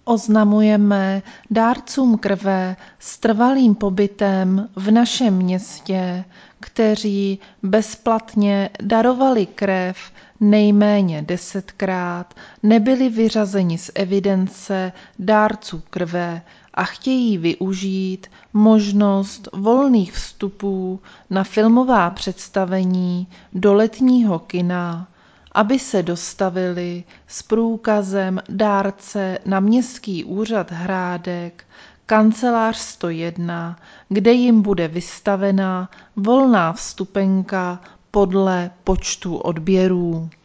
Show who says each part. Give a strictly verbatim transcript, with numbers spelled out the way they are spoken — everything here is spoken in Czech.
Speaker 1: Oznamujeme dárcům krve s trvalým pobytem v našem městě, kteří bezplatně darovali krev nejméně desetkrát, nebyli vyřazeni z evidence dárců krve a chtějí využít možnost volných vstupů na filmová představení do letního kina, aby se dostavili s průkazem dárce na Městský úřad Hrádek, kancelář sto jedna, kde jim bude vystavena volná vstupenka podle počtu odběrů.